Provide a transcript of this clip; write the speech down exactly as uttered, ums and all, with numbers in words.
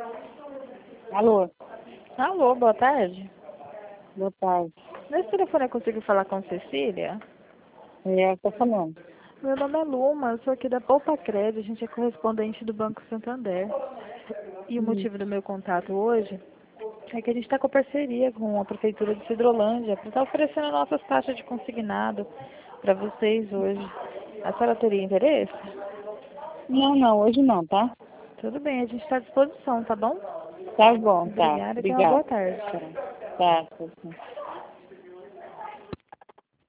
Alô, Alô, boa tarde. boa tarde. Nesse telefone eu consigo falar com Cecília? É, tô falando. Meu nome é Luma, eu sou aqui da Poupa Crédito, a gente é correspondente do Banco Santander. E o Hum. motivo do meu contato hoje é que a gente está com parceria com a Prefeitura de Cidrolândia para estar oferecendo nossas taxas de consignado para vocês hoje. A senhora teria interesse? Não, não, hoje não, tá? Tudo bem, a gente está à disposição, tá bom? Tá bom, tá. Obrigada e tenha uma boa Obrigada. tarde. Tá, tá. Tá.